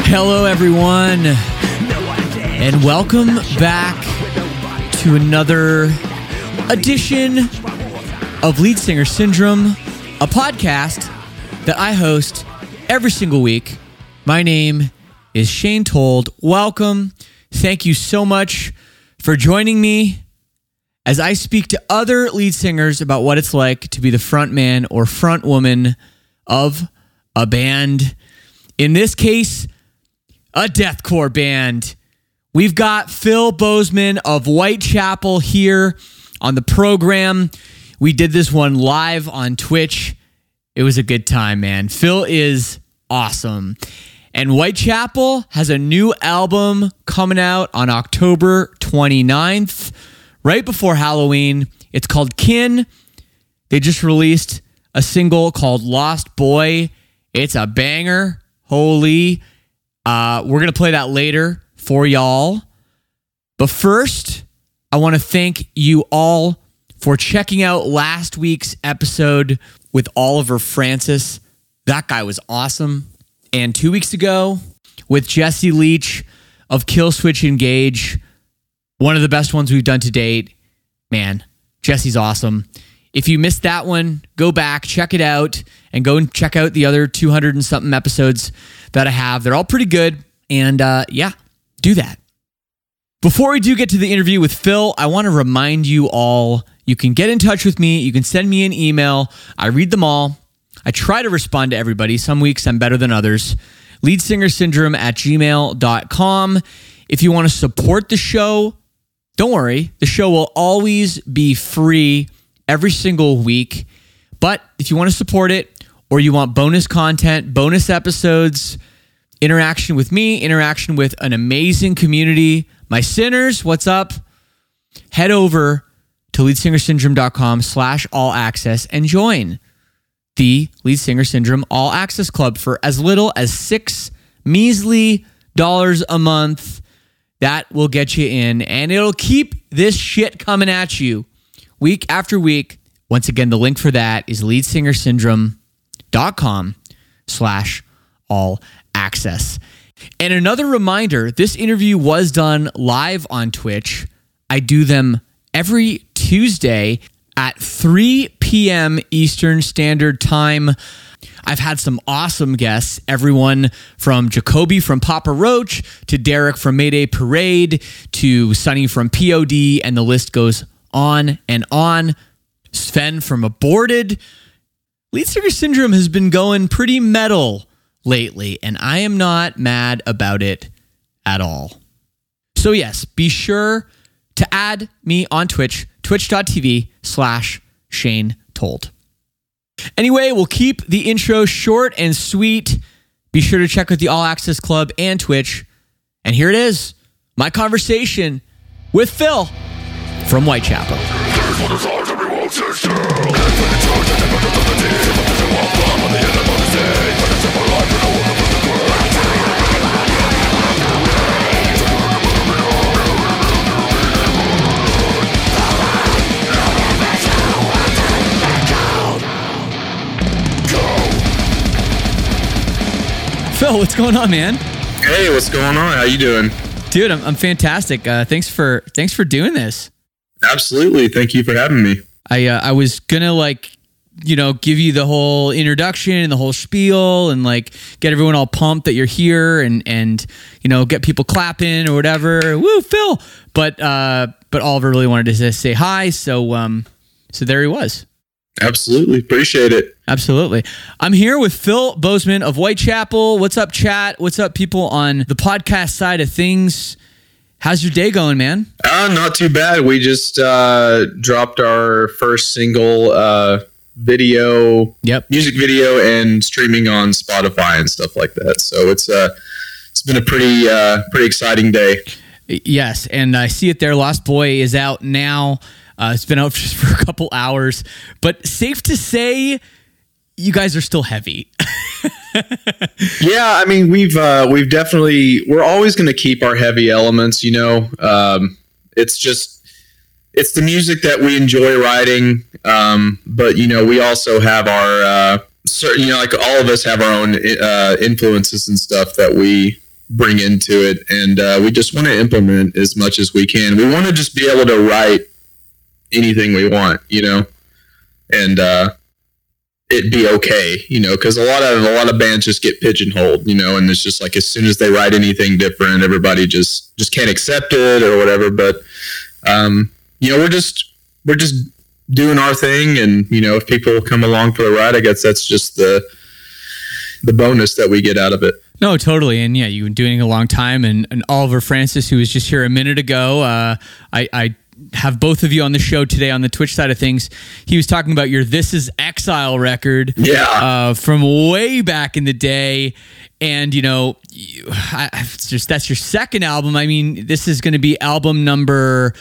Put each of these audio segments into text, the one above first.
Hello, everyone, and welcome back to another edition of Lead Singer Syndrome, a podcast that I host every single week. My name is Shane Told. Welcome. Thank you so much for joining me as I speak to other lead singers about what it's like to be the front man or front woman of a band. In this case, a deathcore band. We've got Phil Bozeman of Whitechapel here on the program. We did this one live on Twitch. It was a good time, man. Phil is awesome. And Whitechapel has a new album coming out on October 29th, right before Halloween. It's called Kin. They just released a single called Lost Boy. It's a banger. Holy. We're going to play that later for y'all. But first, I want to thank you all for checking out last week's episode with Oliver Francis. That guy was awesome. And 2 weeks ago with Jesse Leach of Killswitch Engage, one of the best ones we've done to date. Man, Jesse's awesome. If you missed that one, go back, check it out, and go and check out the other 200 and something episodes that I have. They're all pretty good. And yeah, do that. Before we do get to the interview with Phil, I want to remind you all, you can get in touch with me. You can send me an email. I read them all. I try to respond to everybody. Some weeks I'm better than others. leadsingersyndrome@gmail.com. If you want to support the show, don't worry. The show will always be free every single week. But if you want to support it, or you want bonus content, bonus episodes, interaction with me, interaction with an amazing community, my sinners, what's up? Head over to leadsingersyndrome.com/all-access and join the Lead Singer Syndrome All Access Club for as little as $6 measly a month. That will get you in, and it'll keep this shit coming at you week after week. Once again, the link for that is leadsingersyndrome.com/all-access. And another reminder, this interview was done live on Twitch. I do them every Tuesday at 3 p.m. Eastern Standard Time. I've had some awesome guests, everyone from Jacoby from Papa Roach to Derek from Mayday Parade to Sonny from POD, and the list goes on and on. Sven from Aborted. Lead Singer Syndrome has been going pretty metal lately, and I am not mad about it at all. So yes, be sure to add me on Twitch, twitch.tv/Shane Told. Anyway, we'll keep the intro short and sweet. Be sure to check out the All Access Club and Twitch. And here it is, my conversation with Phil from Whitechapel. Phil, what's going on, man? Hey, what's going on? How you doing? Dude, I'm fantastic. Thanks for doing this. Absolutely. Thank you for having me. I was gonna give you the whole introduction and the whole spiel and get everyone all pumped that you're here and get people clapping or whatever. Woo, Phil! But Oliver really wanted to just say hi, so there he was. Absolutely. Appreciate it. Absolutely. I'm here with Phil Bozeman of Whitechapel. What's up, chat? What's up, people on the podcast side of things? How's your day going, man? Not too bad. We just dropped our first single music video, and streaming on Spotify and stuff like that. So it's been a pretty exciting day. Yes, and I see it there. Lost Boy is out now. It's been out just for a couple hours, but safe to say, you guys are still heavy. Yeah, I mean, we're always going to keep our heavy elements, it's the music that we enjoy writing. But we also have our certain, all of us have our own influences and stuff that we bring into it. And we just want to implement as much as we can. We want to just be able to write anything we want, and it be okay, because a lot of bands just get pigeonholed, and it's just like as soon as they write anything different, everybody just can't accept it or whatever. But we're just doing our thing, and if people come along for the ride, I guess that's just the bonus that we get out of it. No, totally. And yeah, you've been doing it a long time. And Oliver Francis, who was just here a minute ago, I have both of you on the show today on the Twitch side of things. He was talking about your This Is Exile record from way back in the day. And, that's your second album. I mean, this is going to be album number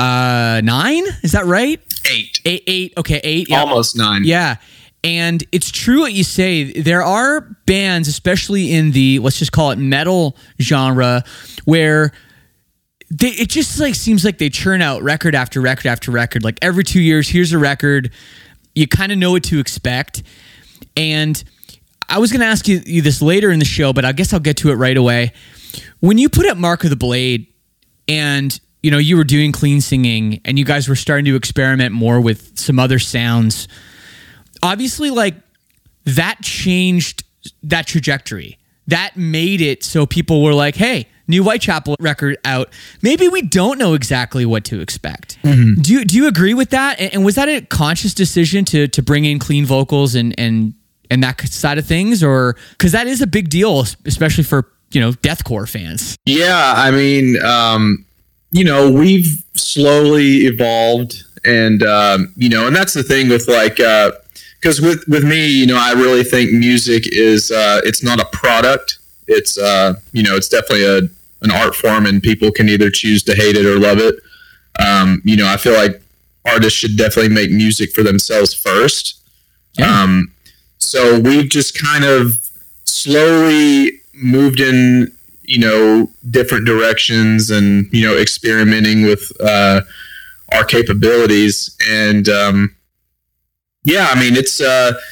9. Is that right? 8. 8. Okay, 8. Yeah. Almost 9. Yeah. And it's true what you say. There are bands, especially in the, let's just call it metal genre, where it just like seems like they churn out record after record after record. Like every 2 years, here's a record. You kind of know what to expect. And I was going to ask you this later in the show, but I guess I'll get to it right away. When you put up Mark of the Blade and, you were doing clean singing and you guys were starting to experiment more with some other sounds, obviously, like, that changed that trajectory. That made it so people were like, hey, new Whitechapel record out. Maybe we don't know exactly what to expect. Mm-hmm. Do you agree with that? And was that a conscious decision to bring in clean vocals and that side of things? Or because that is a big deal, especially for, deathcore fans. Yeah, I mean, we've slowly evolved. And, and that's the thing with like... because with me, I really think music is it's not a product. It's it's definitely an art form, and people can either choose to hate it or love it. I feel like artists should definitely make music for themselves first. Yeah. So we've just kind of slowly moved in, different directions, and experimenting with our capabilities. And yeah, I mean, it's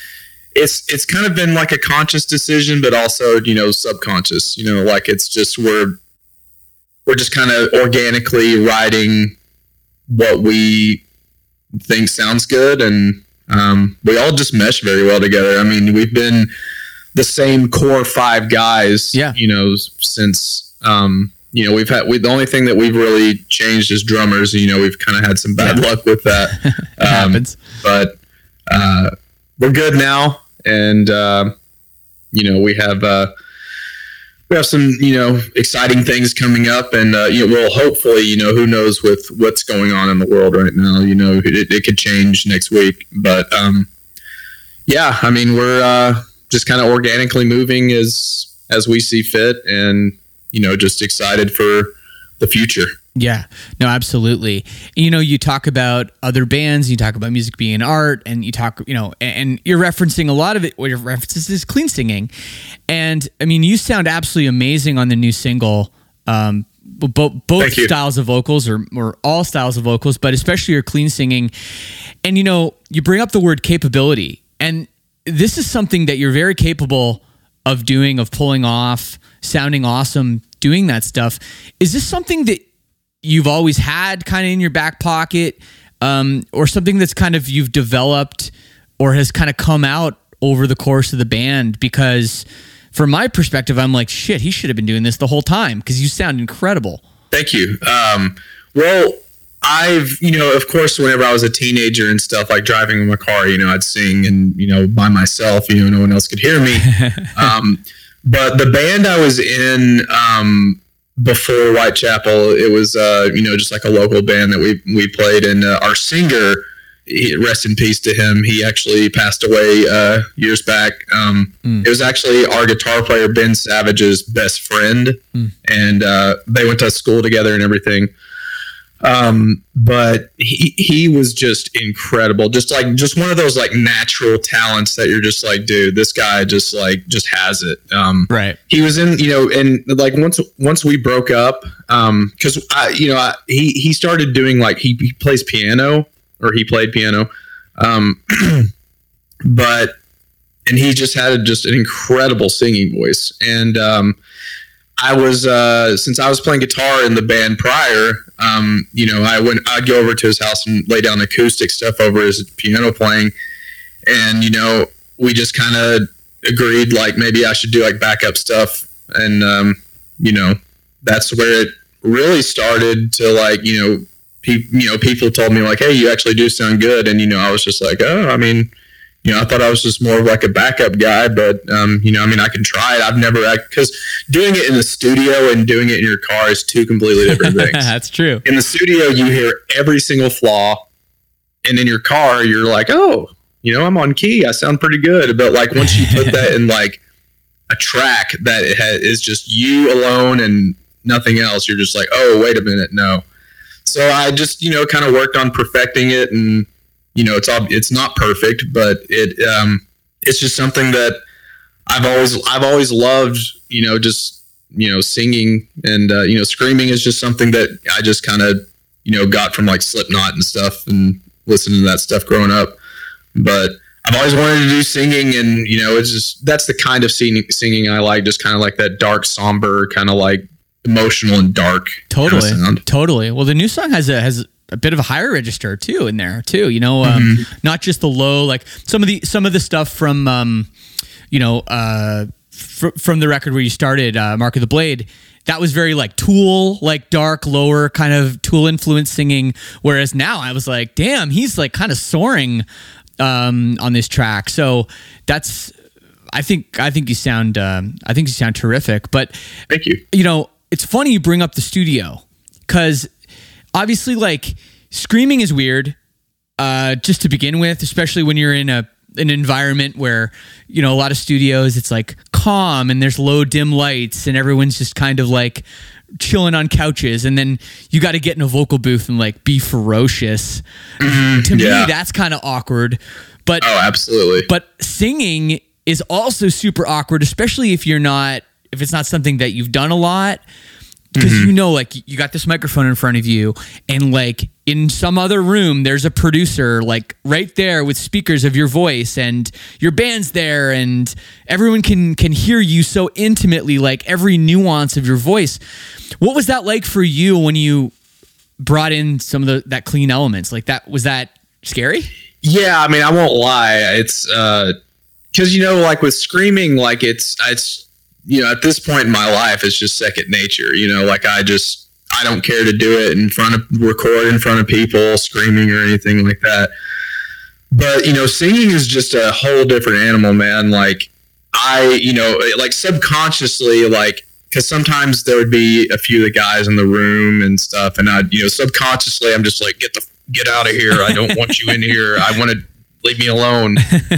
kind of been like a conscious decision, but also, subconscious, like it's just, we're just kind of organically writing what we think sounds good. And, we all just mesh very well together. I mean, we've been the same core 5 guys, since, the only thing that we've really changed is drummers. We've kind of had some bad luck with that. It happens. But, we're good now, and we have some exciting things coming up, and we'll hopefully who knows with what's going on in the world right now, it could change next week, but yeah, I mean, we're just kind of organically moving as we see fit, and just excited for the future. Yeah, no, absolutely. You talk about other bands, you talk about music being art, and you talk, and you're referencing a lot of it. What your references is clean singing. And I mean, you sound absolutely amazing on the new single. Both styles of vocals or all styles of vocals, but especially your clean singing. And, you bring up the word capability, and this is something that you're very capable of doing, of pulling off, sounding awesome, doing that stuff. Is this something that you've always had kind of in your back pocket, or something that's kind of you've developed or has kind of come out over the course of the band? Because from my perspective, I'm like, shit, he should have been doing this the whole time, because you sound incredible. Thank you. Well, I've, of course, whenever I was a teenager and stuff, like driving in my car, I'd sing and, by myself, no one else could hear me. But the band I was in, before Whitechapel, it was just like a local band that we played, and our singer, rest in peace to him, he actually passed away years back. It was actually our guitar player Ben Savage's best friend, and they went to school together and everything. But he was just incredible, just one of those like natural talents that you're just like, dude, this guy just has it. Right. He was in, and like once we broke up, cause he started doing like, he plays piano, or he played piano. And he just had an incredible singing voice. And, I was since I was playing guitar in the band prior, I'd go over to his house and lay down acoustic stuff over his piano playing, and we just kind of agreed like maybe I should do like backup stuff, and that's where it really started to like people told me like, hey, you actually do sound good, and I was just like, oh, I mean. I thought I was just more of like a backup guy, but, I can try it. I've never, because doing it in the studio and doing it in your car is two completely different things. That's true. In the studio, you hear every single flaw, and in your car, you're like, oh, I'm on key. I sound pretty good. But like once you put that in like a track that is just you alone and nothing else, you're just like, oh, wait a minute. No. So I just, kind of worked on perfecting it, and, it's not perfect, but it's just something that I've always loved, singing, and, screaming is just something that I just kind of, got from like Slipknot and stuff and listening to that stuff growing up. But I've always wanted to do singing, and, it's just, that's the kind of singing I like, just kind of like that dark, somber, kind of like emotional and dark. Totally. Kind of sound. Totally. Well, the new song has a bit of a higher register too in there too, not just the low, like some of the stuff from, from the record where you started, Mark of the Blade, that was very like Tool, like dark, lower kind of Tool influence singing. Whereas now I was like, damn, he's like kind of soaring, on this track. So that's, I think you sound terrific, but thank you. It's funny you bring up the studio, 'cause obviously, like, screaming is weird, just to begin with, especially when you're in an environment where, a lot of studios, it's like calm and there's low dim lights and everyone's just kind of like chilling on couches. And then you got to get in a vocal booth and like be ferocious. To me, that's kind of awkward. But oh, absolutely. But singing is also super awkward, especially if it's not something that you've done a lot. Because like you got this microphone in front of you, and like in some other room, there's a producer like right there with speakers of your voice, and your band's there, and everyone can hear you so intimately, like every nuance of your voice. What was that like for you when you brought in some of that clean elements? Like was that scary? Yeah, I mean, I won't lie. It's because like with screaming, like it's. At this point in my life, it's just second nature. Like I don't care to do it record in front of people, screaming or anything like that. But, singing is just a whole different animal, man. Like like subconsciously, like, because sometimes there would be a few of the guys in the room and stuff, and I'd, subconsciously, I'm just like, get out of here. I don't want you in here. I want to leave me alone.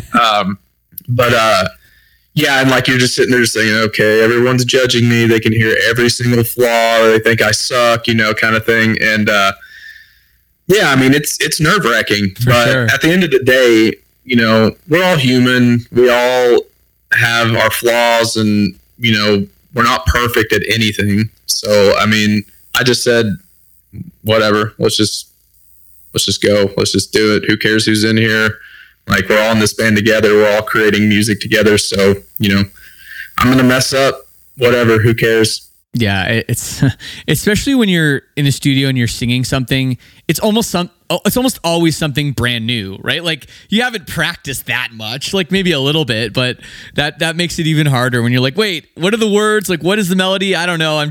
Yeah, and like you're just sitting there saying, okay, everyone's judging me. They can hear every single flaw. They think I suck, kind of thing. And yeah, I mean, it's nerve wracking. But sure. At the end of the day, we're all human. We all have our flaws, and we're not perfect at anything. So I mean, I just said, whatever. Let's just go. Let's just do it. Who cares who's in here? Like, we're all in this band together. We're all creating music together. So, I'm going to mess up. Whatever. Who cares? Yeah, it's especially when you're in the studio and you're singing something. It's almost always something brand new, right? Like, you haven't practiced that much, like maybe a little bit, but that makes it even harder when you're like, wait, what are the words? Like, what is the melody? I don't know.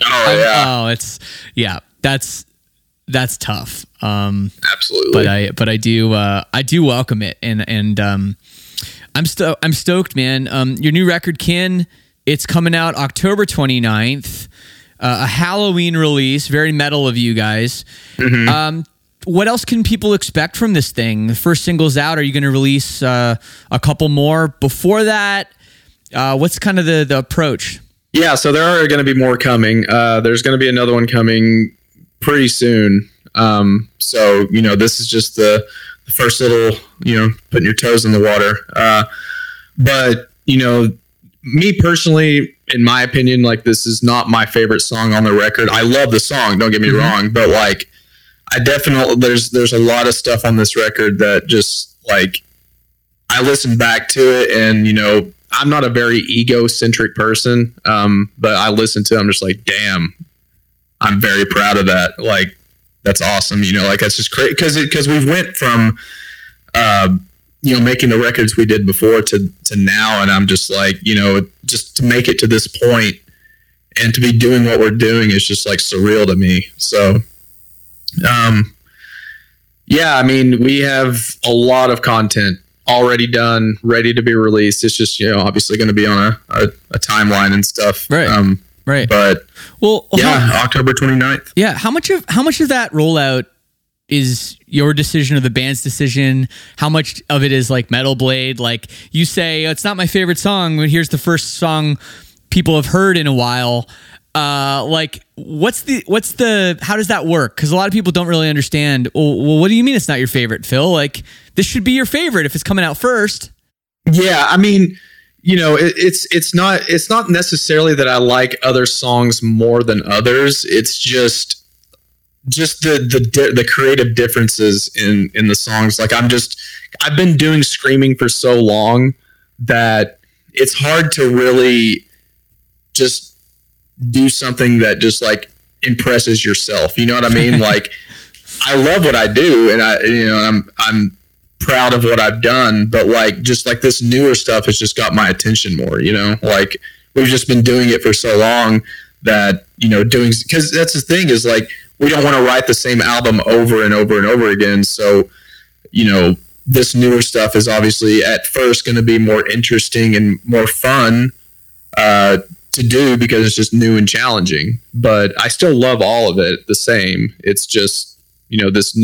That's tough. Absolutely. But I do welcome it, and I'm stoked, man. Your new record, Kin, it's coming out October 29th, a Halloween release, very metal of you guys. Mm-hmm. What else can people expect from this thing? The first single's out. Are you going to release a couple more before that? What's kind of the approach? Yeah, so there are going to be more coming. There's going to be another one coming pretty soon. So, this is just the first little, putting your toes in the water. But, me personally, in my opinion, like, this is not my favorite song on the record. I love the song, don't get me wrong, but like, I definitely, there's a lot of stuff on this record that just like, I listen back to it and, I'm not a very egocentric person, but I listen to it, I'm just like, damn, I'm very proud of that. Like, that's awesome. You know, like that's just crazy because we went from, you know, making the records we did before to now. And I'm just like, you know, just to make it to this point and to be doing what we're doing is just like surreal to me. So, yeah, I mean, we have a lot of content already done, ready to be released. It's just, you know, obviously going to be on a timeline and stuff. Right. Right. But well, yeah, October 29th. Yeah. How much of that rollout is your decision or the band's decision? How much of it is like Metal Blade? Like you say, it's not my favorite song, but here's the first song people have heard in a while. Like what's the, how does that work? Cause a lot of people don't really understand. Well, what do you mean it's not your favorite, Phil? Like this should be your favorite if it's coming out first. Yeah. I mean, you know, it's not necessarily that I like other songs more than others. It's just the creative differences in the songs. Like I've been doing screaming for so long that it's hard to really just do something that just like impresses yourself. You know what I mean? Like I love what I do and I'm proud of what I've done, but like just like this newer stuff has just got my attention more, you know, like we've just been doing it for so long that, you know, because that's the thing is like we don't want to write the same album over and over and over again. So, you know, this newer stuff is obviously at first going to be more interesting and more fun to do because it's just new and challenging, but I still love all of it the same. It's just, you know, this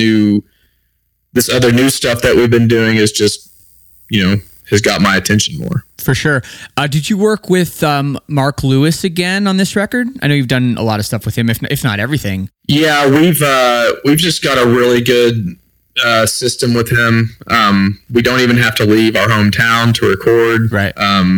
other new stuff that we've been doing is just, you know, has got my attention more. For sure. Did you work with Mark Lewis again on this record? I know you've done a lot of stuff with him, if not everything. Yeah, we've just got a really good system with him. We don't even have to leave our hometown to record. Right.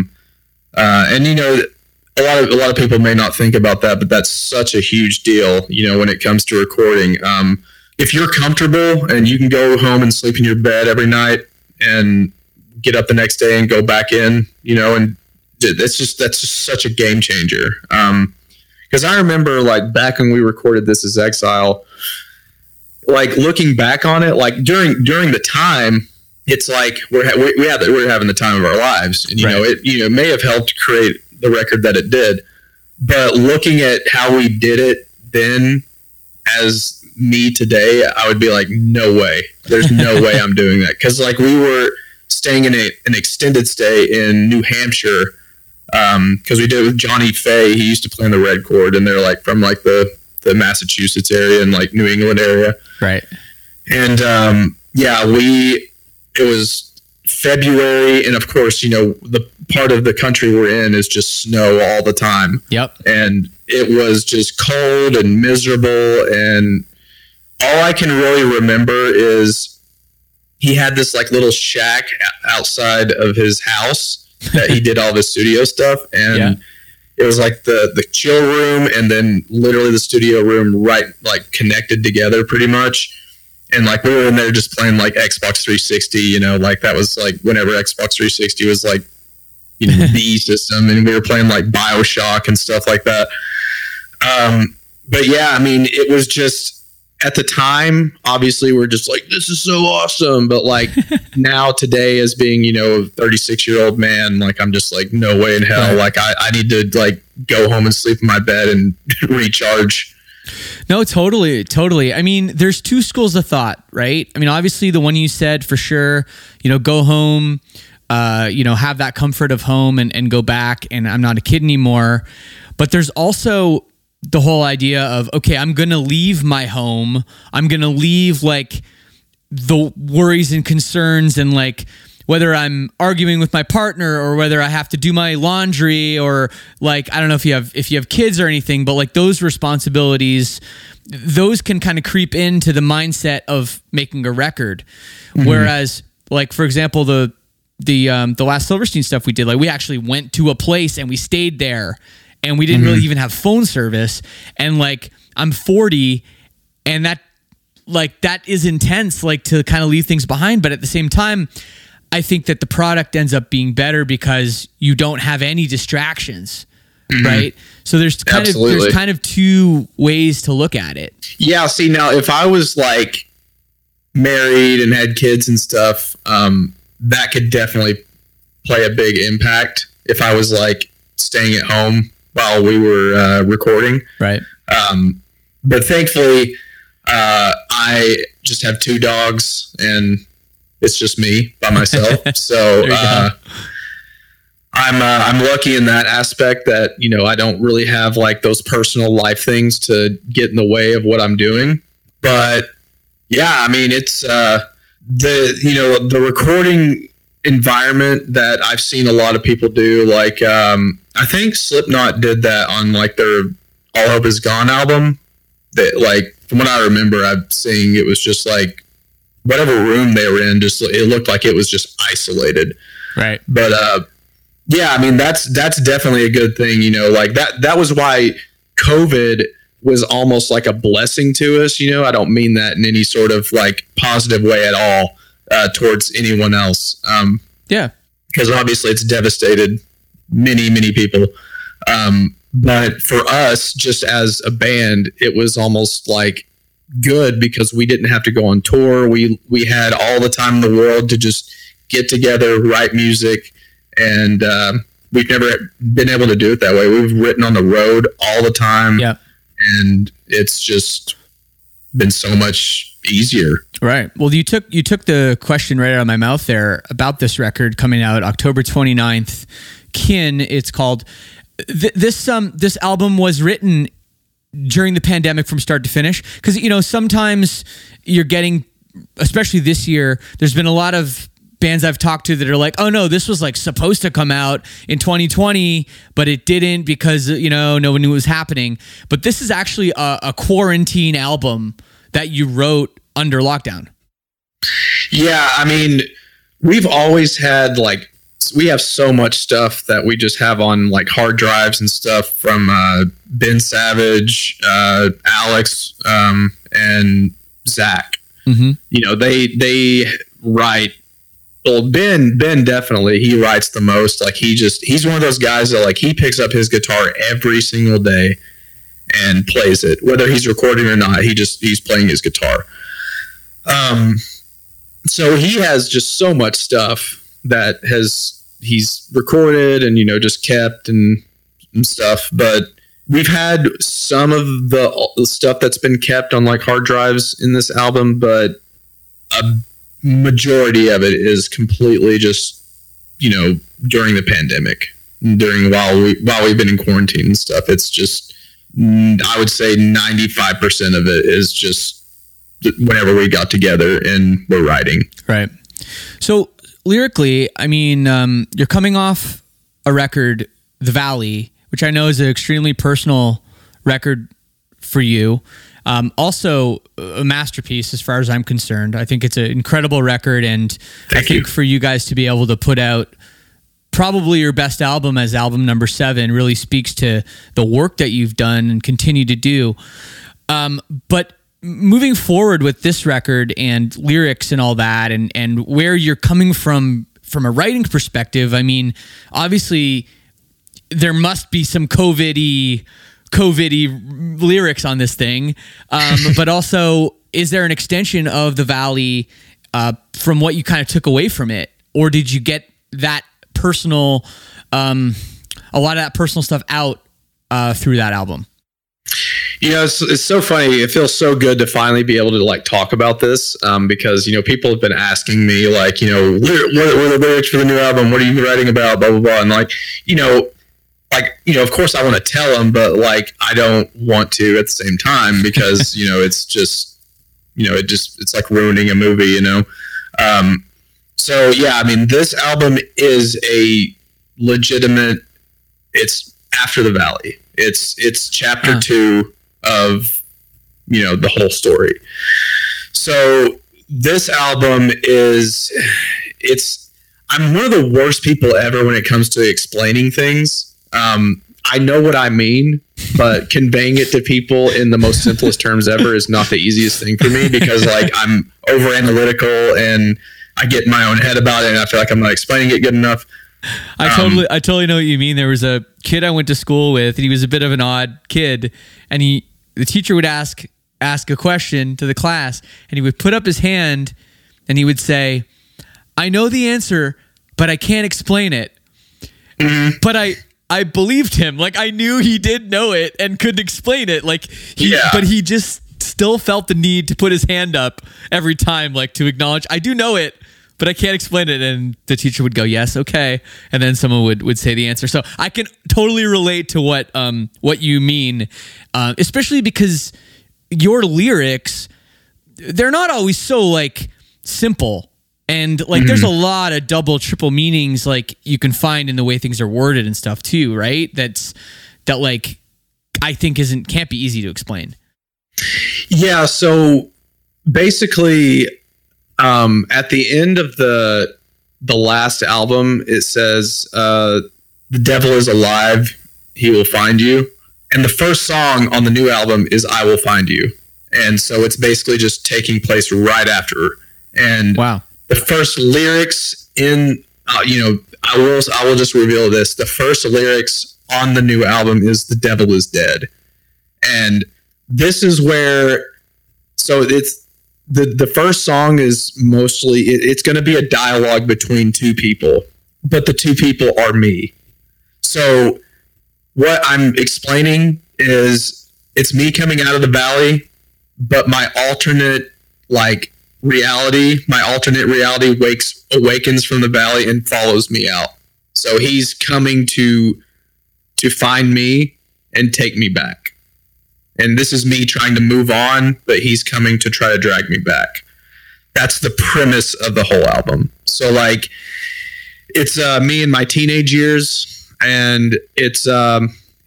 And you know, a lot of people may not think about that, but that's such a huge deal, you know, when it comes to recording. If you're comfortable and you can go home and sleep in your bed every night and get up the next day and go back in, you know, and that's just such a game changer. Because I remember like back when we recorded This Is Exile, like looking back on it, like during the time, it's like we're having the time of our lives, and you know it may have helped create the record that it did, but looking at how we did it then as me today, I would be like, no way, there's no way I'm doing that. Because like we were staying in an extended stay in New Hampshire because we did it with Johnny Fay. He used to play in the Red Chord, and they're like from like the Massachusetts area and like New England area, right? And it was February, and of course, you know, the part of the country we're in is just snow all the time. Yep. And it was just cold and miserable, and all I can really remember is he had this like little shack outside of his house that he did all of his studio stuff, and it was like the chill room and then literally the studio room right like connected together pretty much. And like we were in there just playing like Xbox 360, you know, like that was like whenever Xbox 360 was like, you know, the system, and we were playing like BioShock and stuff like that. But yeah, I mean, it was just at the time, obviously we're just like, this is so awesome. But like now today as being, you know, a 36-year-old man, like I'm just like, no way in hell. Like I need to like go home and sleep in my bed and recharge. No, totally. I mean, there's two schools of thought, right? I mean, obviously the one you said for sure, you know, go home, you know, have that comfort of home and go back and I'm not a kid anymore. But there's also the whole idea of, okay, I'm going to leave my home. I'm going to leave like the worries and concerns and like whether I'm arguing with my partner or whether I have to do my laundry or like, I don't know if you have kids or anything, but like those responsibilities, those can kind of creep into the mindset of making a record. Mm-hmm. Whereas like, for example, the last Silverstein stuff we did, like we actually went to a place and we stayed there and we didn't really even have phone service. And like, I'm 40 and that is intense, like to kind of leave things behind. But at the same time, I think that the product ends up being better because you don't have any distractions, right? So there's kind of two ways to look at it. Yeah. See, now if I was like married and had kids and stuff, that could definitely play a big impact if I was like staying at home while we were recording. Right. But thankfully, I just have 2 dogs and it's just me by myself. So I'm lucky in that aspect that, you know, I don't really have like those personal life things to get in the way of what I'm doing. But yeah, I mean, it's the recording environment that I've seen a lot of people do. Like, I think Slipknot did that on like their All Hope Is Gone album. That, like, from what I remember, I'm seeing it was just like whatever room they were in, just it looked like it was just isolated. Right. But yeah, I mean, that's definitely a good thing. You know, like that was why COVID was almost like a blessing to us. You know, I don't mean that in any sort of like positive way at all towards anyone else. Yeah, because obviously it's devastated many people. But for us, just as a band, it was almost like good because we didn't have to go on tour. We had all the time in the world to just get together, write music, and we've never been able to do it that way. We've written on the road all the time. Yeah. And it's just been so much easier. Right. Well, you took the question right out of my mouth there about this record coming out October 29th. Kin, it's called. This album was written during the pandemic from start to finish, because, you know, sometimes you're getting, especially this year, there's been a lot of bands I've talked to that are like, oh no, this was like supposed to come out in 2020, but it didn't because, you know, no one knew it was happening. But this is actually a quarantine album that you wrote under lockdown. Yeah, I mean, we've always had like, we have so much stuff that we just have on like hard drives and stuff from Ben Savage, Alex, and Zach. Mm-hmm. You know, they write. Well, Ben definitely, he writes the most. Like he's one of those guys that like he picks up his guitar every single day and plays it, whether he's recording or not. He's playing his guitar. So he has just so much stuff that he's recorded and, you know, just kept and stuff. But we've had some of the stuff that's been kept on like hard drives in this album, but a majority of it is completely just, you know, during the pandemic, while we've been in quarantine and stuff. It's just, I would say 95% of it is just whenever we got together and we're writing. Right. So lyrically, I mean, you're coming off a record, The Valley, which I know is an extremely personal record for you. Also a masterpiece as far as I'm concerned. I think it's an incredible record, and I think for you guys to be able to put out probably your best album as album number 7 really speaks to the work that you've done and continue to do. But moving forward with this record and lyrics and all that, and where you're coming from a writing perspective, I mean, obviously there must be some COVID-y lyrics on this thing, but also, is there an extension of The Valley from what you kind of took away from it, or did you get that personal, a lot of that personal stuff out through that album? You know, it's so funny. It feels so good to finally be able to like talk about this, because, you know, people have been asking me like, you know, what are the lyrics for the new album? What are you writing about? Blah, blah, blah. And like, you know, of course I want to tell them, but like, I don't want to at the same time because, you know, it's just, you know, it's like ruining a movie, you know? So yeah, I mean, this album is a legitimate, it's After the Valley. It's chapter 2 of, you know, the whole story. So this album I'm one of the worst people ever when it comes to explaining things. I know what I mean, but conveying it to people in the most simplest terms ever is not the easiest thing for me because like I'm over analytical and I get in my own head about it, and I feel like I'm not explaining it good enough. I totally know what you mean. There was a kid I went to school with, and he was a bit of an odd kid, and the teacher would ask a question to the class, and he would put up his hand, and he would say, "I know the answer, but I can't explain it." Mm-hmm. But I believed him. Like, I knew he did know it and couldn't explain it. Like, but he just still felt the need to put his hand up every time, like, to acknowledge, I do know it, but I can't explain it. And the teacher would go, yes, okay. And then someone would say the answer. So I can totally relate to what you mean, especially because your lyrics, they're not always so, like, simple. And, like, there's a lot of double, triple meanings, like, you can find in the way things are worded and stuff too, right? That like, I think can't be easy to explain. Yeah. So basically, at the end of the last album, it says, "The devil is alive; he will find you." And the first song on the new album is "I Will Find You," and so it's basically just taking place right after. And wow. The first lyrics in, I will just reveal this. The first lyrics on the new album is "The devil is dead," and this is where. So it's the first song is mostly it's going to be a dialogue between two people, but the two people are me. So what I'm explaining is it's me coming out of the valley, but my alternate reality awakens from the valley and follows me out. So he's coming to find me and take me back. And this is me trying to move on, but he's coming to try to drag me back. That's the premise of the whole album. So, like, it's me in my teenage years, and it's a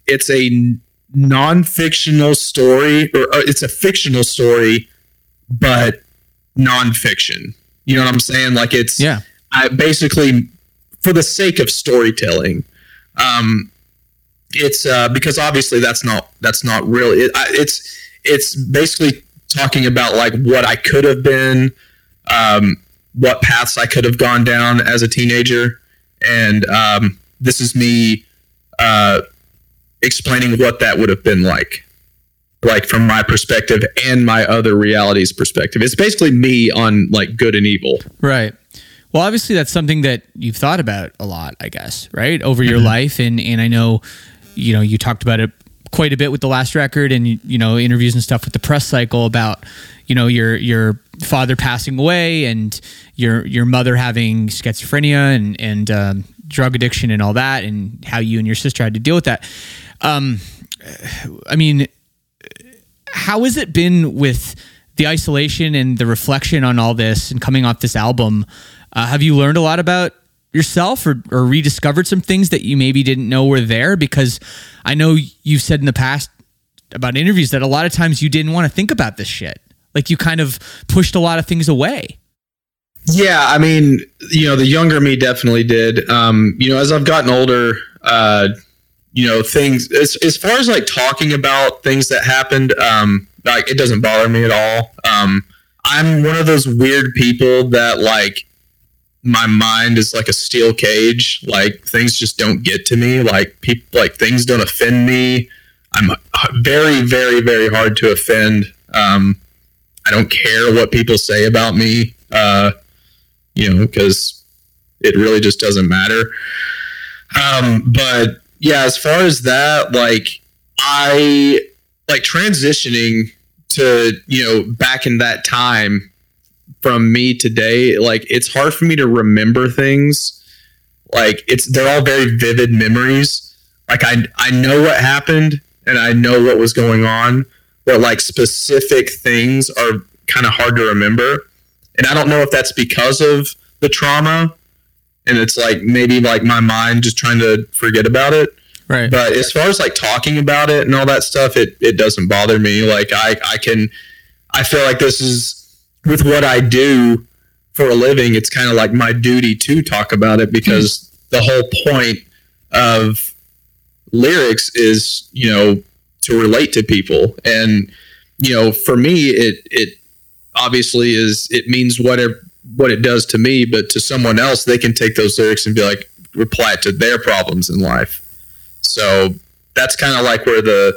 non-fictional story, or it's a fictional story, but non-fiction. You know what I'm saying? Like, it's I basically, for the sake of storytelling, it's because obviously that's not really it's basically talking about, like, what I could have been, what paths I could have gone down as a teenager, and this is me explaining what that would have been like from my perspective and my other reality's perspective. It's basically me on, like, good and evil. Right. Well, obviously that's something that you've thought about a lot, I guess, right? Over your life. And I know, you talked about it quite a bit with the last record, and, interviews and stuff with the Press Cycle about, your father passing away and your mother having schizophrenia and drug addiction and all that, and how you and your sister had to deal with that. I mean, how has it been with the isolation and the reflection on all this and coming off this album? Have you learned a lot about yourself or rediscovered some things that you maybe didn't know were there? Because I know you've said in the past about interviews that a lot of times you didn't want to think about this shit. Like, you kind of pushed a lot of things away. Yeah, I mean, the younger me definitely did. As I've gotten older, things as far as, like, talking about things that happened, like, it doesn't bother me at all. I'm one of those weird people that, like, my mind is like a steel cage. Like, things just don't get to me. Like, people, like, things don't offend me. I'm very, very, very hard to offend. I don't care what people say about me, because it really just doesn't matter. But yeah, as far as that, like, I like transitioning to, back in that time from me today, like, it's hard for me to remember things. Like, they're all very vivid memories. Like, I know what happened and I know what was going on, but, like, specific things are kind of hard to remember. And I don't know if that's because of the trauma, and it's, like, maybe, like, my mind just trying to forget about it. Right. But as far as, like, talking about it and all that stuff, it doesn't bother me. Like, I feel like this is, with what I do for a living, it's kind of like my duty to talk about it, because the whole point of lyrics is, to relate to people. And, for me, it obviously it means whatever what it does to me, but to someone else, they can take those lyrics and be like, apply it to their problems in life. So that's kind of like where the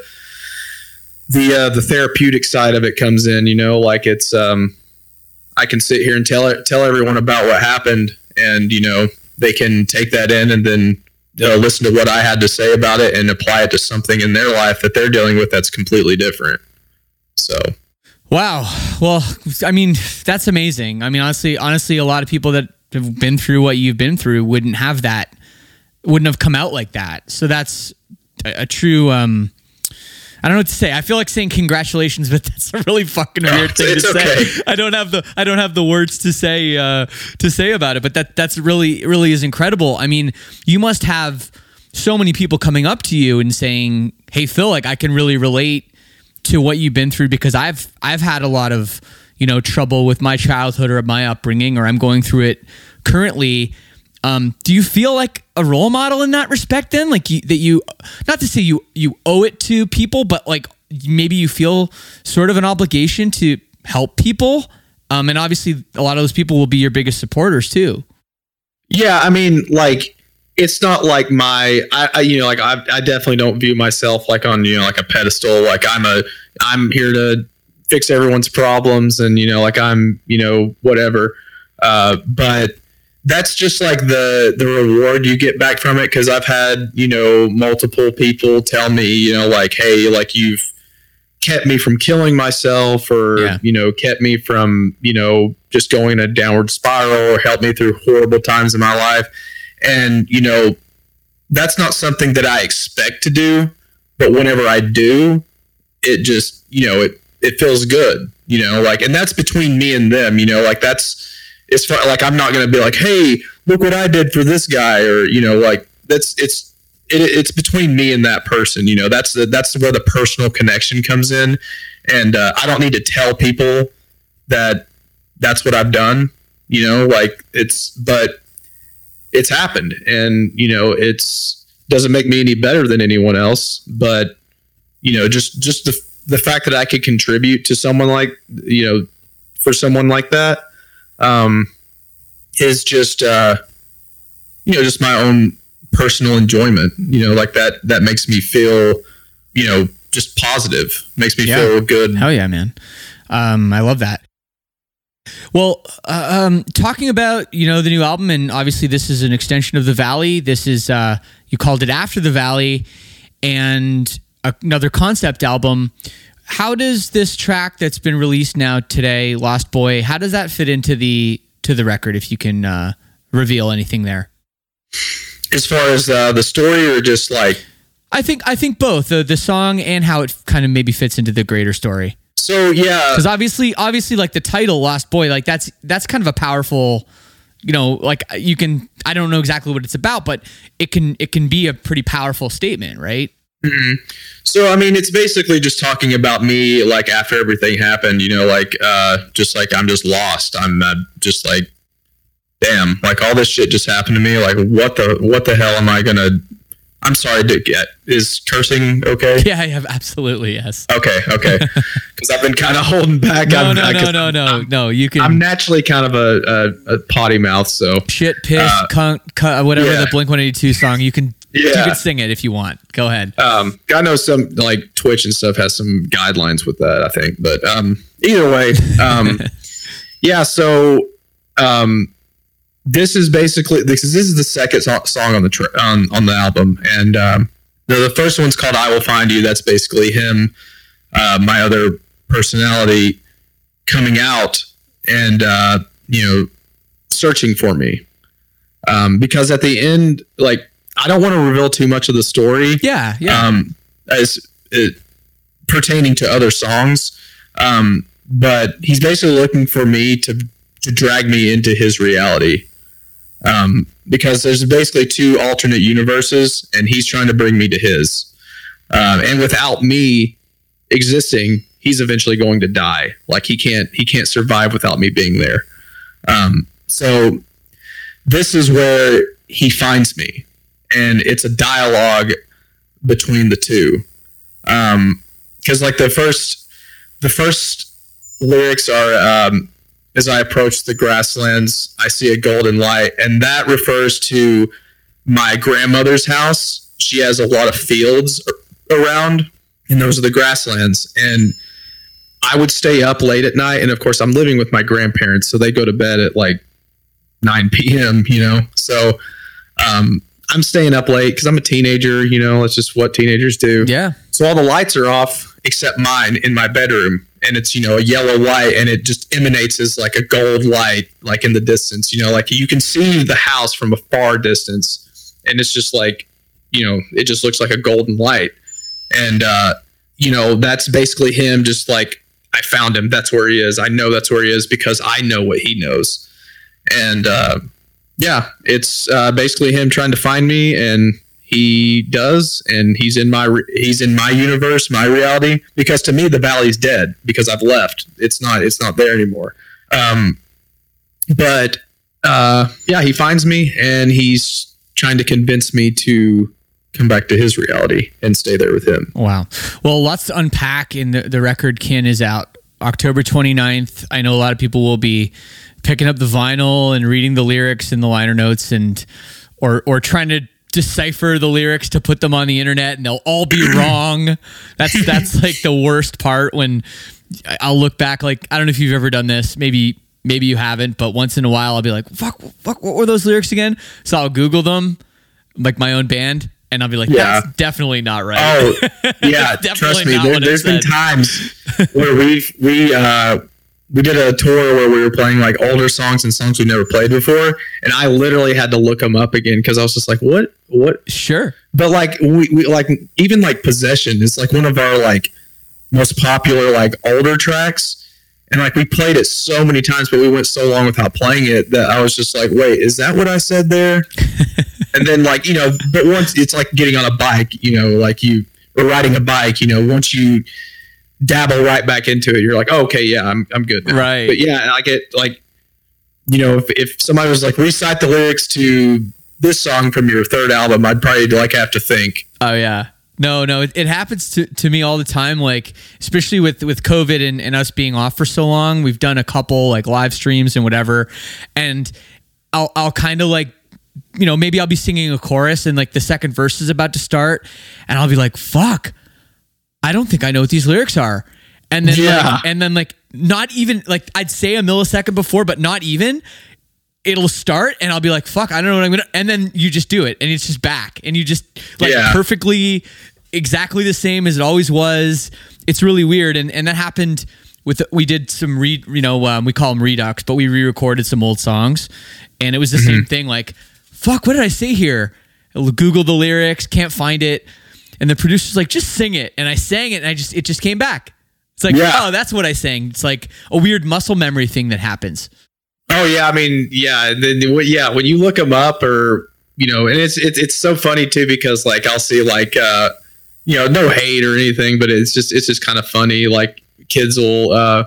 therapeutic side of it comes in, like it's, I can sit here and tell everyone about what happened, and, they can take that in and then listen to what I had to say about it and apply it to something in their life that they're dealing with that's completely different. So. Wow. Well, I mean, that's amazing. I mean, honestly, a lot of people that have been through what you've been through wouldn't have come out like that. So that's a true, I don't know what to say. I feel like saying congratulations, but that's a really fucking weird thing to say. I don't have the words to say about it, but that's really is incredible. I mean, you must have so many people coming up to you and saying, "Hey, Phil, like I can really relate to what you've been through because I've had a lot of, trouble with my childhood or my upbringing, or I'm going through it currently." Do you feel like a role model in that respect then? Like not to say you owe it to people, but like maybe you feel sort of an obligation to help people. And obviously a lot of those people will be your biggest supporters too. Yeah. I mean, like, it's not like I definitely don't view myself like on, like a pedestal. Like I'm here to fix everyone's problems and, like I'm, whatever. But that's just like the reward you get back from it. Cause I've had, multiple people tell me, like, hey, like you've kept me from killing myself or, kept me from, just going a downward spiral or helped me through horrible times in my life. And, that's not something that I expect to do, but whenever I do, it just, it feels good, like, and that's between me and them, like it's fun, like, I'm not going to be like, hey, look what I did for this guy. Or, like it's between me and that person, that's where the personal connection comes in. And, I don't need to tell people that that's what I've done, like but it's happened, and it's doesn't make me any better than anyone else, but just the fact that I could contribute to someone like for someone like that is just just my own personal enjoyment, like that makes me feel just positive, makes me feel good. Hell yeah, man. I love that. Well, talking about, the new album, and obviously this is an extension of The Valley. This is, you called it After the Valley, and another concept album. How does this track that's been released now today, Lost Boy, how does that fit into the record, if you can reveal anything there? As far as the story, or just like... I think both, the song and how it kind of maybe fits into the greater story. So yeah, because obviously, like the title "Lost Boy," like that's kind of a powerful, like you can. I don't know exactly what it's about, but it can be a pretty powerful statement, right? Mm-hmm. So I mean, it's basically just talking about me, like after everything happened, like just like I'm just lost. I'm just like, damn, like all this shit just happened to me. Like what the hell am I gonna? I'm sorry, is cursing okay? Yeah, absolutely, yes. Okay. Because I've been kind of holding back. No. You can. I'm naturally kind of a potty mouth, so shit, piss, cunt, whatever the Blink-182 song. You can sing it if you want. Go ahead. I know some like Twitch and stuff has some guidelines with that, I think, but either way, yeah. So this is the second song on the on the album, and the first one's called "I Will Find You." That's basically him, my other personality, coming out and searching for me, because at the end, like, I don't want to reveal too much of the story. Yeah. As it pertaining to other songs, but he's basically looking for me to drag me into his reality. Because there's basically two alternate universes, and he's trying to bring me to his. And without me existing, he's eventually going to die. Like he can't survive without me being there. So this is where he finds me, and it's a dialogue between the two. Because like the first lyrics are, as I approach the grasslands, I see a golden light. And that refers to my grandmother's house. She has a lot of fields around, and those are the grasslands. And I would stay up late at night. And of course, I'm living with my grandparents, so they go to bed at like 9 p.m., you know? So I'm staying up late because I'm a teenager, you know, it's just what teenagers do. Yeah. So all the lights are off except mine in my bedroom. And it's, you know, a yellow light, and it just emanates as like a gold light, like in the distance, you know, like you can see the house from a far distance, and it's just like, you know, it just looks like a golden light. And, you know, that's basically him. Just like, I found him. That's where he is. I know that's where he is because I know what he knows. And, yeah, it's basically him trying to find me, and he does, and he's in my universe, my reality. Because to me, the valley's dead because I've left. It's not there anymore. But yeah, he finds me, and he's trying to convince me to come back to his reality and stay there with him. Wow. Well, lots to unpack. In the record Kin is out October 29th. I know a lot of people will be picking up the vinyl and reading the lyrics in the liner notes, and or trying to decipher the lyrics to put them on the internet, and they'll all be wrong. That's like the worst part, when I'll look back. Like, I don't know if you've ever done this. Maybe you haven't, but once in a while I'll be like, fuck, what were those lyrics again? So I'll Google them, like my own band, and I'll be like, that's definitely not right. Oh, yeah. Trust me, there's been times where we did a tour where we were playing like older songs and songs we never played before, and I literally had to look them up again because I was just like, what? Sure. But like we like, even like Possession is like one of our like most popular like older tracks, and like we played it so many times, but we went so long without playing it that I was just like, wait, is that what I said there? And then like, you know, but once it's like getting on a bike, you know, like or riding a bike, you know, once you dabble right back into it, you're like, oh, okay, yeah, I'm good now. Right. But yeah, I get like, you know, if somebody was like, recite the lyrics to this song from your third album, I'd probably like have to think. Oh yeah. No, it happens to me all the time. Like, especially with COVID and us being off for so long, we've done a couple like live streams and whatever. And I'll kind of like, you know, maybe I'll be singing a chorus and like the second verse is about to start, and I'll be like, fuck, I don't think I know what these lyrics are. And then like not even like, I'd say a millisecond before, but not even, it'll start and I'll be like, fuck, I don't know what I'm going to, and then you just do it and it's just back, and you just like perfectly exactly the same as it always was. It's really weird. And that happened with, we did some we call them redux, but we re-recorded some old songs, and it was the same thing. Like, fuck, what did I say here? I'll Google the lyrics, can't find it. And the producer's like, just sing it. And I sang it, and it just came back. It's like, oh, that's what I sang. It's like a weird muscle memory thing that happens. Oh yeah. I mean, yeah. Yeah. When you look them up, or, you know, and it's so funny too, because like, I'll see like, you know, no hate or anything, but it's just kind of funny. Like, kids will,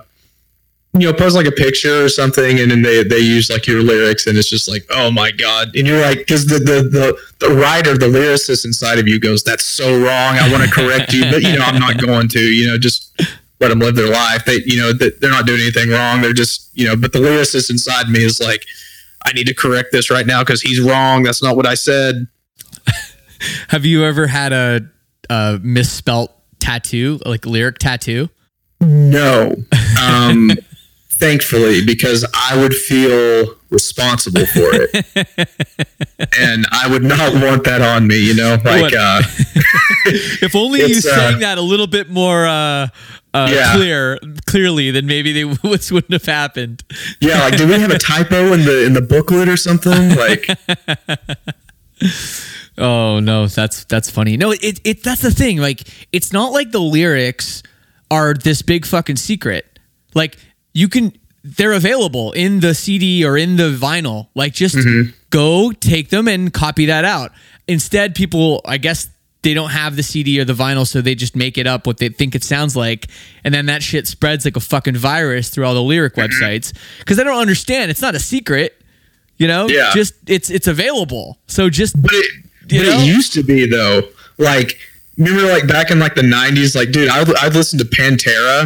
you know, post like a picture or something, and then they use like your lyrics, and it's just like, oh my God. And you're like, because the writer, the lyricist inside of you goes, that's so wrong, I want to correct you, but you know, I'm not going to, you know, just let them live their life. They, you know, they're not doing anything wrong. They're just, you know, but the lyricist inside me is like, I need to correct this right now because he's wrong. That's not what I said. Have you ever had a misspelt tattoo, like lyric tattoo? No. Thankfully, because I would feel responsible for it, and I would not want that on me. You know, like if only you sang that a little bit more clearly, then maybe this wouldn't have happened. Yeah, like, did we have a typo in the booklet or something? Like, oh no, that's funny. No, it that's the thing. Like, it's not like the lyrics are this big fucking secret. Like, they're available in the CD or in the vinyl. Like, just go take them and copy that out. Instead, people, I guess, they don't have the CD or the vinyl, so they just make it up what they think it sounds like, and then that shit spreads like a fucking virus through all the lyric websites. Because I don't understand. It's not a secret, you know. Yeah. Just it's available. So just. But it used to be though. Like, remember, like back in like the 90s, like, dude, I'd listen to Pantera.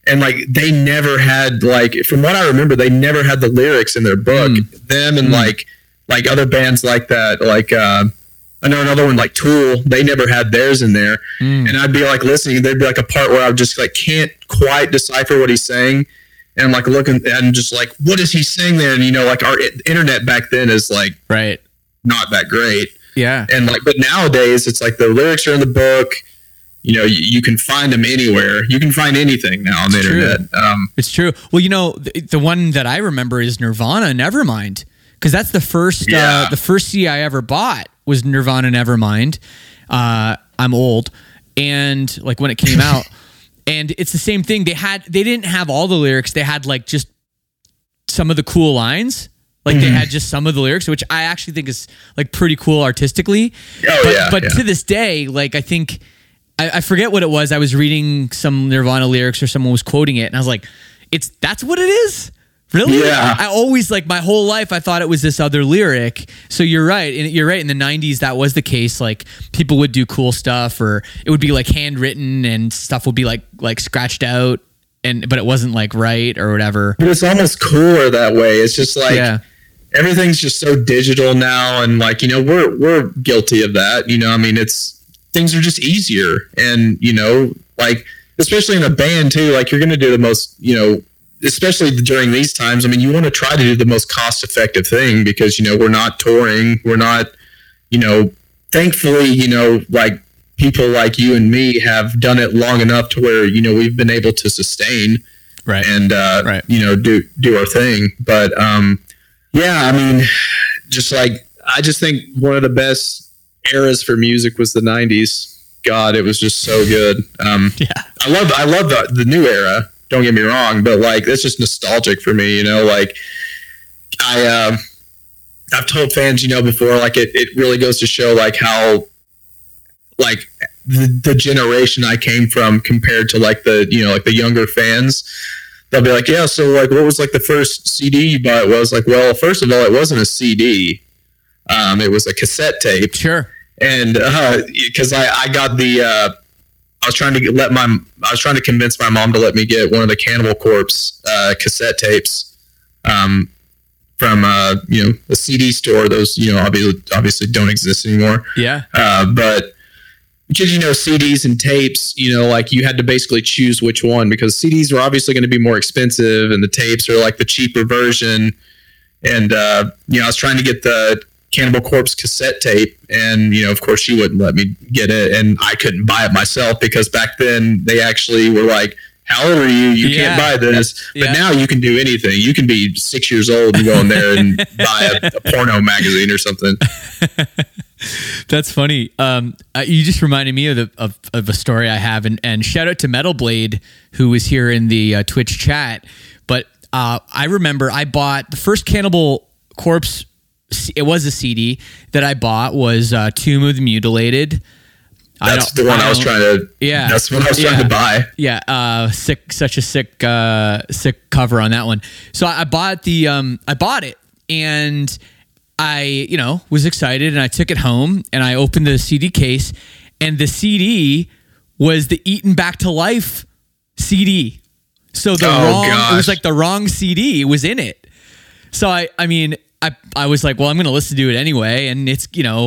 and like they never had, like, from what I remember, they never had the lyrics in their book. Them and like other bands like that, like I know another one like Tool, they never had theirs in there. And I'd be like listening, there'd be like a part where I just like can't quite decipher what he's saying, and I'm like looking and just like, what is he saying there? And like our internet back then is like not that great. Yeah. And like, but nowadays it's like the lyrics are in the book. You can find them anywhere. You can find anything now on the internet. It's true. Well, the one that I remember is Nirvana Nevermind, because that's the first CD I ever bought was Nirvana Nevermind. I'm old, and like when it came out, and it's the same thing. They didn't have all the lyrics. They had like just some of the cool lines. Like they had just some of the lyrics, which I actually think is like pretty cool artistically. But to this day, like I think. I forget what it was. I was reading some Nirvana lyrics or someone was quoting it, and I was like, that's what it is? Really? Yeah. I always, like, my whole life, I thought it was this other lyric. So you're right. And you're right. In the 90s, that was the case. Like, people would do cool stuff, or it would be like handwritten and stuff would be like scratched out, but it wasn't like right or whatever. But it's almost cooler that way. It's just like everything's just so digital now, and like, we're guilty of that. I mean, things are just easier, and like especially in a band too, like you're going to do the most, especially during these times, I mean, you want to try to do the most cost effective thing, because we're not touring, we're not, thankfully, like people like you and me have done it long enough to where we've been able to sustain and do our thing. But I mean, just like, I just think one of the best eras for music was the 90s. God, it was just so good. I love the new era, don't get me wrong, but like that's just nostalgic for me. Like I've told fans before, like it really goes to show like how like the generation I came from compared to like the like the younger fans. They'll be like, yeah, so like what was like the first CD you bought? Was like, well, first of all, it wasn't a CD. It was a cassette tape. Sure. And because I got I was trying to convince my mom to let me get one of the Cannibal Corpse cassette tapes from a CD store. Those obviously don't exist anymore. Yeah. But because CDs and tapes, like you had to basically choose which one, because CDs were obviously going to be more expensive and the tapes are like the cheaper version. And I was trying to get the Cannibal Corpse cassette tape, and of course she wouldn't let me get it, and I couldn't buy it myself, because back then they actually were like, how old are you? You can't buy this. But now you can do anything. You can be 6 years old and go in there and buy a porno magazine or something. That's funny. You just reminded me of a story I have, and shout out to Metal Blade, who was here in the Twitch chat. But I remember I bought the first Cannibal Corpse. It was a CD that I bought, was Tomb of the Mutilated. That's the one I was trying to. Yeah, that's what I was trying to buy. Yeah, such a sick cover on that one. So I bought it, and I was excited, and I took it home, and I opened the CD case, and the CD was the Eaten Back to Life CD. So it was like the wrong CD was in it. So I mean. I was like, well, I'm going to listen to it anyway. And it's,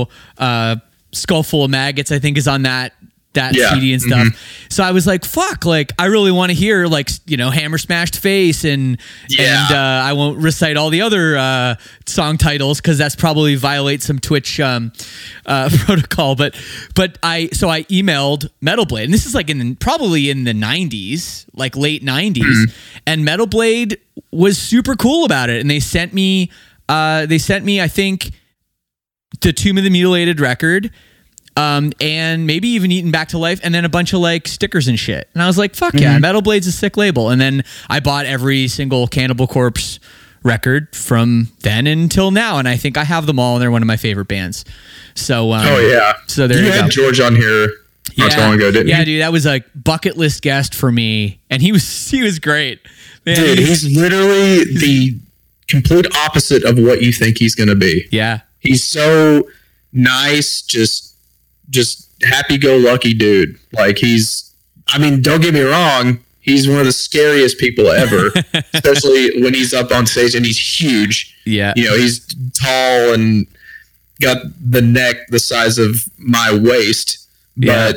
Skull Full of Maggots, I think, is on that CD and stuff. So I was like, fuck, like, I really want to hear, like, Hammer Smashed Face and I won't recite all the other song titles, because that's probably violates some Twitch protocol. But I emailed Metal Blade, and this is like probably in the 90s, like late 90s, and Metal Blade was super cool about it. And they sent me, I think, the Tomb of the Mutilated record, and maybe even Eaten Back to Life, and then a bunch of like stickers and shit. And I was like, fuck yeah, Metal Blade's a sick label. And then I bought every single Cannibal Corpse record from then until now, and I think I have them all, and they're one of my favorite bands. So so there you go. Had George on here not so long ago, didn't you? Yeah, dude, that was a bucket list guest for me, and he was great. Man, dude, he's literally the complete opposite of what you think he's going to be. Yeah. He's so nice, just happy-go-lucky dude. Like, don't get me wrong, He's one of the scariest people ever, especially when he's up on stage and he's huge. Yeah. You know, he's tall and got the neck the size of my waist. But,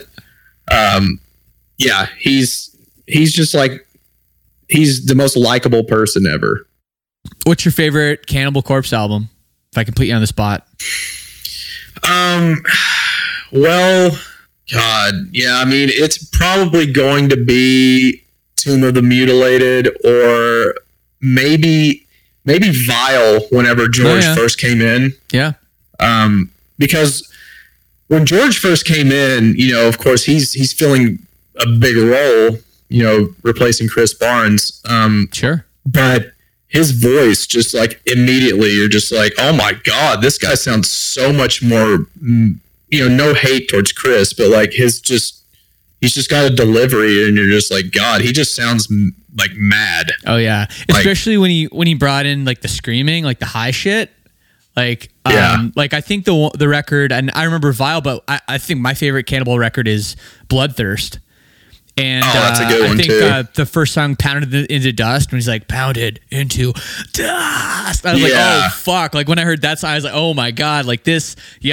he's just like, he's the most likable person ever. What's your favorite Cannibal Corpse album? If I can put you on the spot. Well, God, yeah, I mean, it's probably going to be Tomb of the Mutilated, or maybe Vile whenever George first came in. Yeah. Because when George first came in, you know, of course he's filling a big role, you know, replacing Chris Barnes. Sure. But his voice just like immediately you're just like, oh my God, this guy sounds so much more, you know, no hate towards Chris, but like he's just got a delivery and you're just like, God, he just sounds like mad. Oh yeah. Especially when he brought in like the screaming, like the high shit. Like, like I think the record, and I remember Vile, but I think my favorite Cannibal record is Bloodthirst. And that's a good one, I think too. The first song, Pounded into Dust, when he's like, pounded into dust. I was like, oh, fuck. Like, when I heard that song, I was like, oh, my God. Like, this,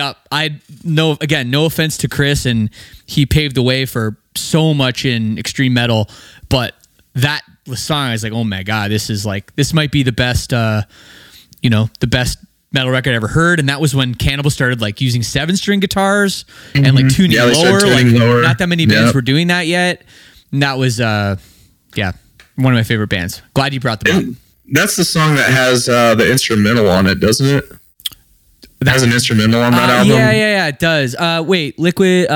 no offense to Chris, and he paved the way for so much in extreme metal, but that song, I was like, oh, my God, this might be the best, the best metal record I ever heard. And that was when Cannibal started like using 7-string guitars and like tuning lower. Not that many bands were doing that yet. And that was one of my favorite bands. Glad you brought them up. That's the song that has the instrumental on it, doesn't it? It has an instrumental on that album. Yeah, it does. Wait, Liquid.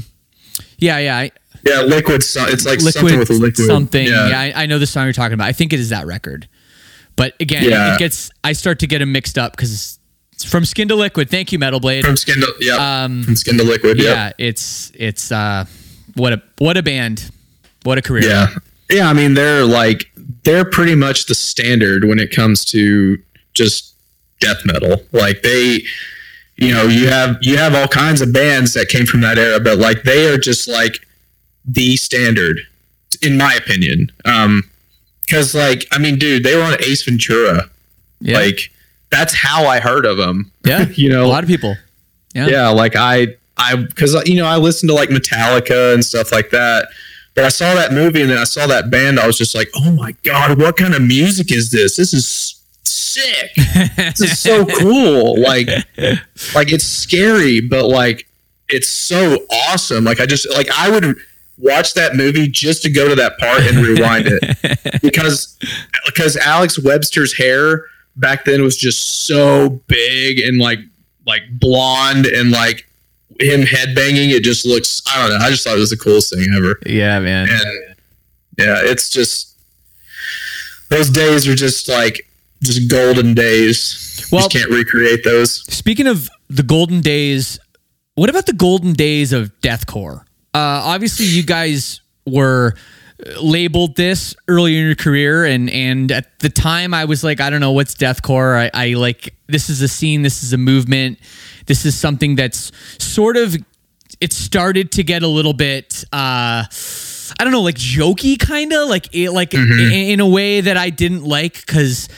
Yeah, Liquid. It's like something with Liquid. Something. Yeah, I know the song you're talking about. I think it is that record. But again, I start to get them mixed up because it's From Skin to Liquid. Thank you, Metal Blade. From Skin to Liquid. Yeah, it's what a band, what a career. Yeah. I mean, they're pretty much the standard when it comes to just death metal. Like you have all kinds of bands that came from that era, but like they are just like the standard, in my opinion. Because, like, I mean, dude, they were on Ace Ventura. Yeah. Like, that's how I heard of them. Yeah. A lot of people. Yeah. Yeah. Like, because, I listened to, like, Metallica and stuff like that. But I saw that movie and then I saw that band. I was just like, oh, my God, what kind of music is this? This is sick. This is so cool. Like, it's scary, but, like, it's so awesome. Like, I would watch that movie just to go to that part and rewind it because Alex Webster's hair back then was just so big and like blonde, and like him headbanging, it just looks, I don't know, I just thought it was the coolest thing ever. Yeah, man. And yeah, it's just, those days are just golden days. Well, you just can't recreate those. Speaking of the golden days, what about the golden days of deathcore? Obviously, you guys were labeled this earlier in your career, and at the time, I was like, I don't know, what's deathcore? I like, this is a scene, this is a movement, this is something that's sort of, it started to get a little bit, I don't know, like jokey, kind of, in a way that I didn't like, because,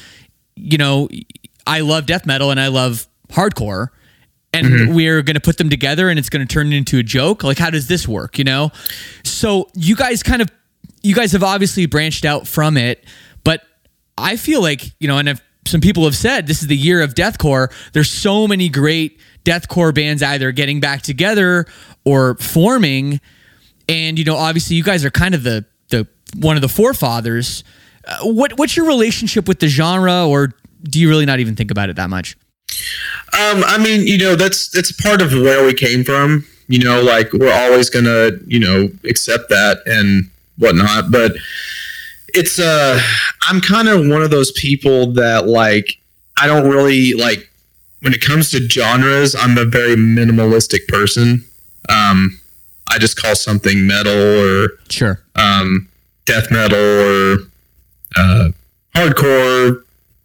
I love death metal and I love hardcore. And we're going to put them together and it's going to turn into a joke. Like, how does this work? So you guys have obviously branched out from it, but I feel like, and if some people have said this is the year of deathcore, there's so many great deathcore bands either getting back together or forming. And, obviously you guys are kind of the one of the forefathers. What's your relationship with the genre, or do you really not even think about it that much? I mean, that's part of where we came from, like we're always gonna, accept that and whatnot, but it's, I'm kind of one of those people that like, I don't really like, when it comes to genres, I'm a very minimalistic person. I just call something metal or death metal or, hardcore,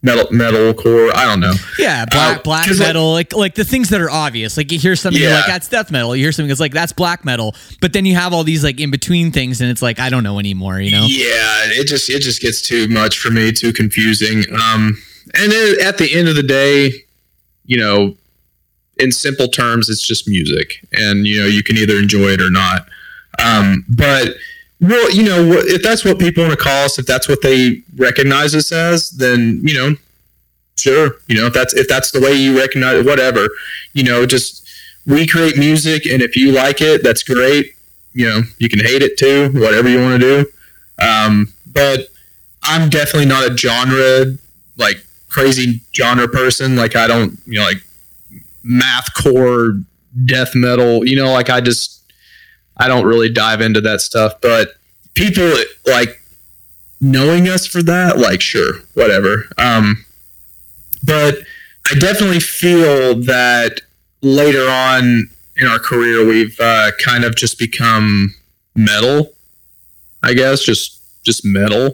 metalcore. I don't know. Yeah, black metal, like the things that are obvious. Like you hear something, you're like, that's death metal. You hear something, it's like, that's black metal. But then you have all these like in between things, and it's like, I don't know anymore. You know? Yeah, it just gets too much for me, too confusing. And at the end of the day, you know, in simple terms, it's just music, and you know, you can either enjoy it or not. But well, you know, if that's what people want to call us, if that's what they recognize us as, then, you know, sure. You know, if that's the way you recognize it, whatever, you know, just we create music, and if you like it, that's great. You know, you can hate it too, whatever you want to do. But I'm definitely not a genre, like crazy genre person. Like I don't, you know, like mathcore, death metal, you know, like I don't really dive into that stuff, but people like knowing us for that, like, sure, whatever. But I definitely feel that later on in our career, we've kind of just become metal, I guess, just metal.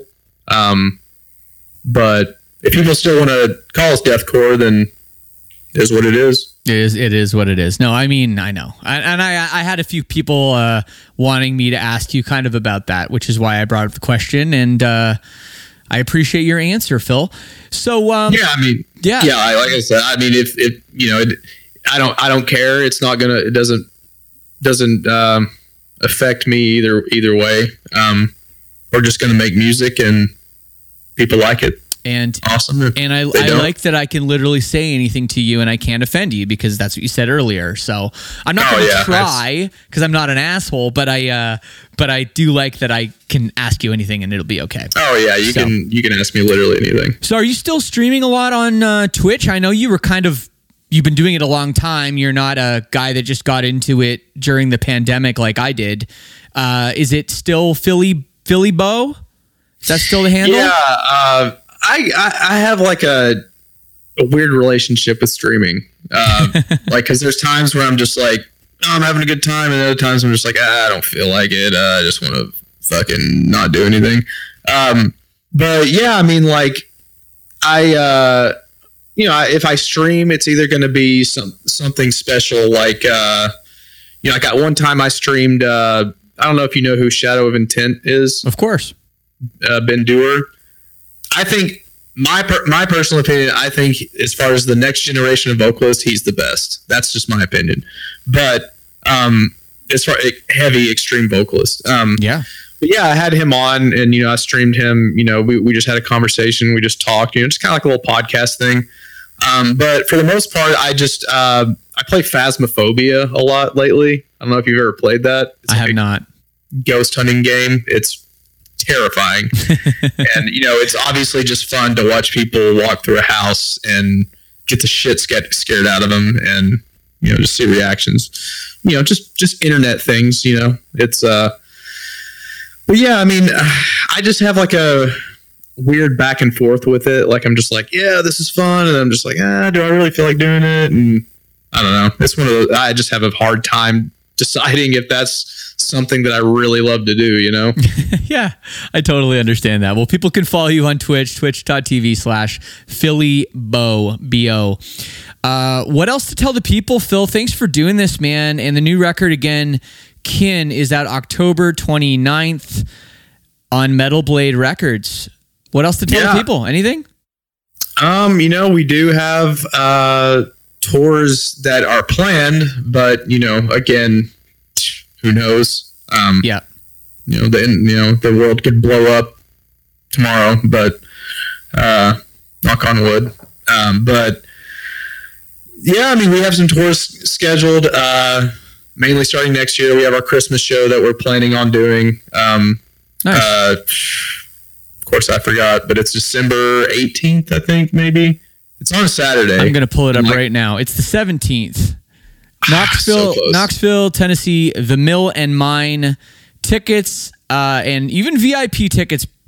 But if people still want to call us deathcore, then it is what it is. It is what it is. No, I mean, I know. I had a few people wanting me to ask you kind of about that, which is why I brought up the question, and I appreciate your answer, Phil. So, like I said, I mean, if you know, I don't care. It's not gonna. It doesn't affect me either way. We're just gonna make music, and people like it. And awesome. And I like that I can literally say anything to you and I can't offend you because that's what you said earlier. So I'm not going to try because I'm not an asshole, but I do like that I can ask you anything and it'll be okay. Oh yeah, you can ask me literally anything. So are you still streaming a lot on Twitch? I know you've been doing it a long time. You're not a guy that just got into it during the pandemic like I did. Is it still Philly Bo? Is that still the handle? Yeah. I have like a weird relationship with streaming. Like, cause there's times where I'm just like, oh, I'm having a good time. And other times I'm just like, I don't feel like it. I just want to fucking not do anything. But yeah, I mean, like if I stream, it's either going to be something special. Like, like at one time I streamed, I don't know if you know who Shadow of Intent is. Of course. Ben Dewar. I think my personal opinion, I think as far as the next generation of vocalists, he's the best. That's just my opinion. But as far as heavy extreme vocalist, But yeah, I had him on, and I streamed him. We just had a conversation. We just talked. Just kind of like a little podcast thing. But for the most part, I just I play Phasmophobia a lot lately. I don't know if you've ever played that. I have not. Ghost hunting game. It's terrifying. And it's obviously just fun to watch people walk through a house and get the shit scared out of them, and just see reactions. Just internet things. It's but yeah, I mean, I just have like a weird back and forth with it. Like I'm just like, yeah, this is fun, and I'm just like, do I really feel like doing it? And I don't know. It's one of those. I just have a hard time deciding if that's something that I really love to do, Yeah, I totally understand that. Well, people can follow you on Twitch, twitch.tv/PhillyBo, B-O. What else to tell the people, Phil? Thanks for doing this, man. And the new record, again, Kin, is out October 29th on Metal Blade Records. What else to tell the people? Anything? We do have tours that are planned, but again, who knows? The world could blow up tomorrow, but knock on wood. But yeah, I mean, we have some tours scheduled, mainly starting next year. We have our Christmas show that we're planning on doing. Nice. Of course, I forgot, but it's December 18th, I think, maybe. It's on a Saturday. I'm going to pull it up right now. It's the 17th. Knoxville, Tennessee, The Mill and Mine. Tickets and even VIP tickets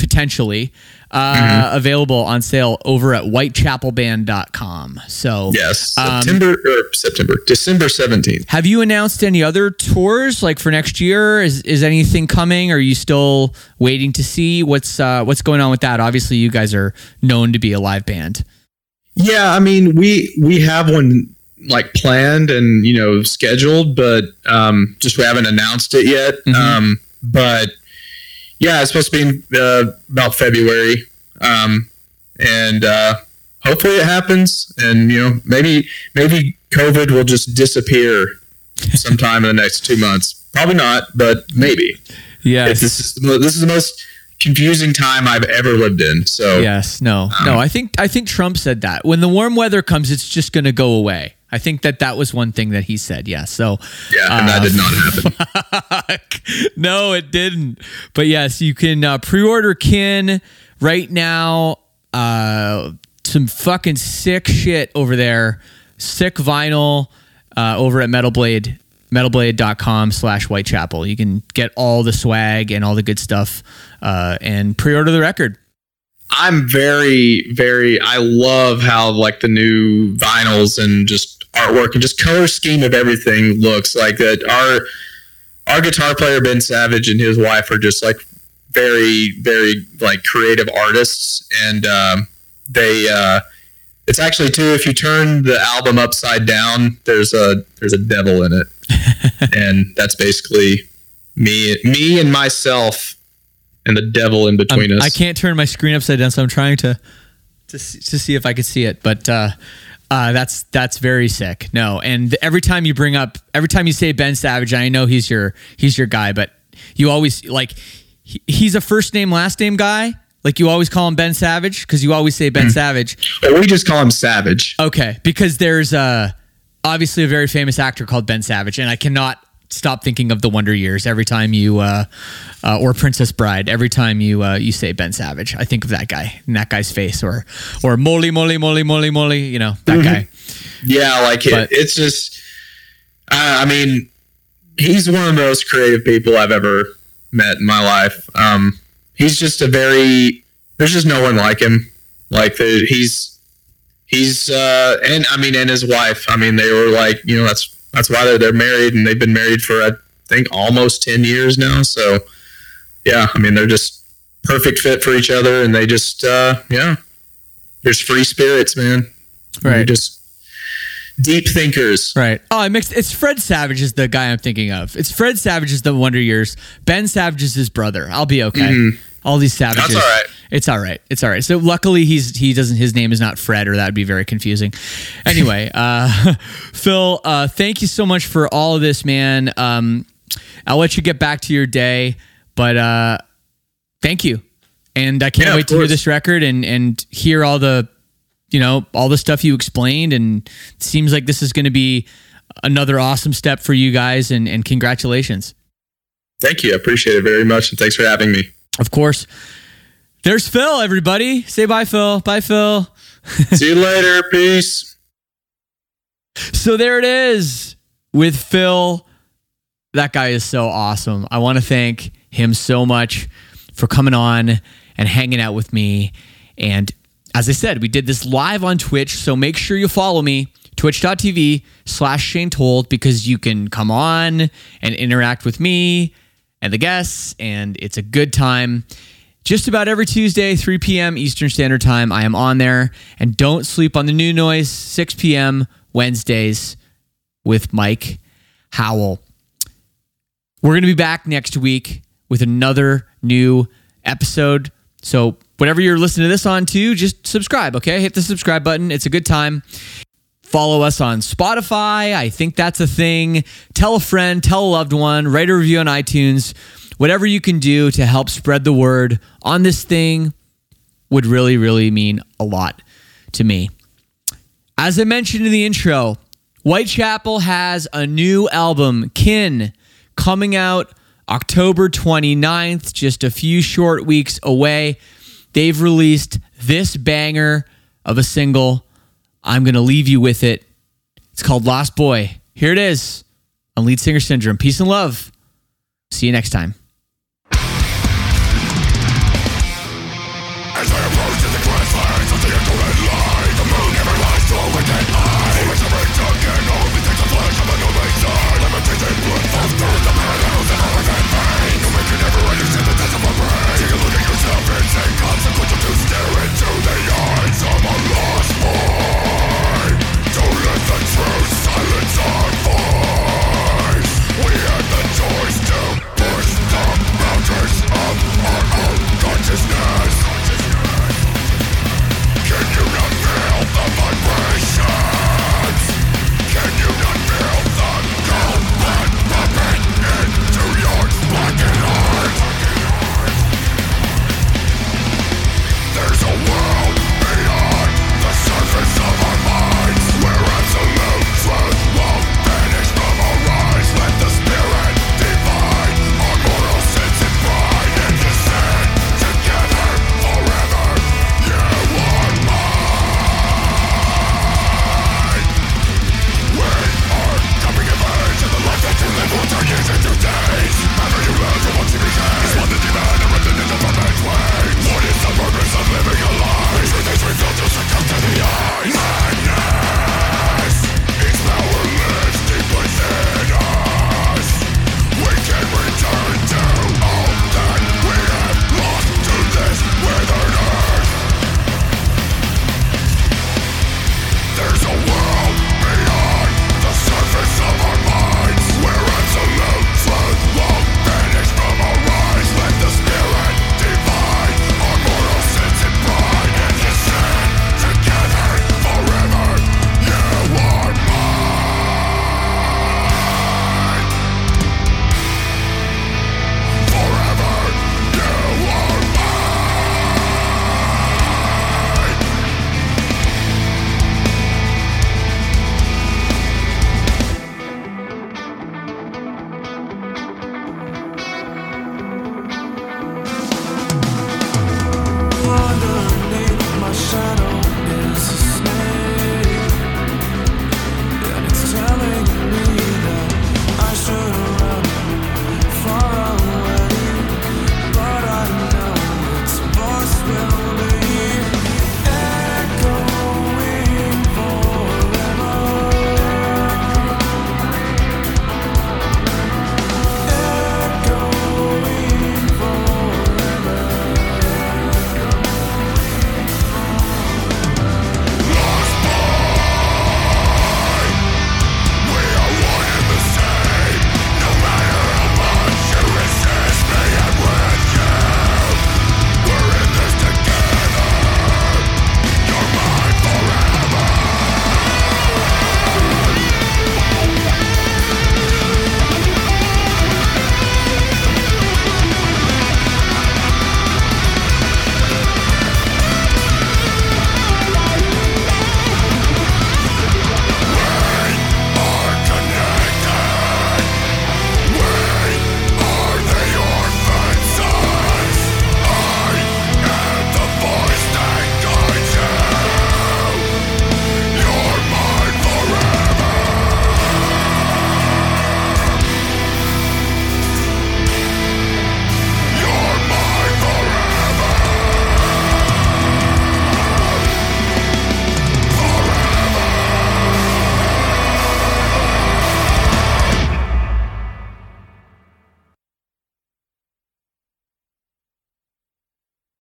potentially available on sale over at whitechapelband.com. So yes, December 17th. Have you announced any other tours like for next year? Is anything coming? Or are you still waiting to see what's going on with that? Obviously, you guys are known to be a live band. Yeah, I mean, we have one like planned and scheduled, but just we haven't announced it yet. But yeah, it's supposed to be about February, and hopefully it happens. And maybe COVID will just disappear sometime in the next 2 months. Probably not, but maybe. Yeah, this is the most confusing time I've ever lived in. So yes, no. I think Trump said that when the warm weather comes, it's just going to go away. I think that was one thing that he said. Yeah. So yeah, and that did not happen. No, it didn't. But yes, you can pre-order Kin right now. Some fucking sick shit over there. Sick vinyl over at metalblade.com/Whitechapel. You can get all the swag and all the good stuff and pre-order the record. I'm very, very, I love how like the new vinyls and just artwork and just color scheme of everything looks like that. Our guitar player, Ben Savage, and his wife are just like very, very like creative artists. And it's actually too, if you turn the album upside down, there's a devil in it. And that's basically me and myself and the devil in between us. I can't turn my screen upside down, so I'm trying to see if I can see it. But that's very sick. No, and every time you say Ben Savage, I know he's your guy, but you always like he's a first name last name guy. Like you always call him Ben Savage because you always say Ben Savage. We just call him Savage. Okay, because there's obviously a very famous actor called Ben Savage, and I cannot stop thinking of the Wonder Years every time you or Princess Bride. Every time you say Ben Savage, I think of that guy and that guy's face, or Molly, that guy. Yeah, like it's just. I mean, he's one of the most creative people I've ever met in my life. He's just there's just no one like him. Like he's and I mean, and his wife. I mean, they were like, that's why they're married, and they've been married for, I think, almost 10 years now. So, yeah, I mean, they're just perfect fit for each other, and they just, there's free spirits, man. Right. They're just deep thinkers. Right. Oh, I mixed. It's Fred Savage is the guy I'm thinking of. It's Fred Savage is the Wonder Years. Ben Savage is his brother. I'll be okay. Mm-hmm. All these Savages. That's all right. It's all right. It's all right. So luckily his name is not Fred, or that would be very confusing. Anyway, Phil, thank you so much for all of this, man. I'll let you get back to your day, but thank you. And I can't wait to hear this record and hear all the, all the stuff you explained. And it seems like this is going to be another awesome step for you guys, and congratulations. Thank you. I appreciate it very much. And thanks for having me. Of course. There's Phil, everybody. Say bye, Phil. Bye, Phil. See you later. Peace. So there it is with Phil. That guy is so awesome. I want to thank him so much for coming on and hanging out with me. And as I said, we did this live on Twitch, so make sure you follow me, twitch.tv/Shane Told, because you can come on and interact with me and the guests, and it's a good time. Just about every Tuesday, 3 p.m. Eastern Standard Time, I am on there. And don't sleep on the new noise, 6 p.m. Wednesdays with Mike Howell. We're going to be back next week with another new episode. So whatever you're listening to this on too, just subscribe, okay? Hit the subscribe button. It's a good time. Follow us on Spotify. I think that's a thing. Tell a friend, tell a loved one, write a review on iTunes. Whatever you can do to help spread the word on this thing would really, really mean a lot to me. As I mentioned in the intro, Whitechapel has a new album, Kin, coming out October 29th, just a few short weeks away. They've released this banger of a single. I'm going to leave you with it. It's called Lost Boy. Here it is on Lead Singer Syndrome. Peace and love. See you next time.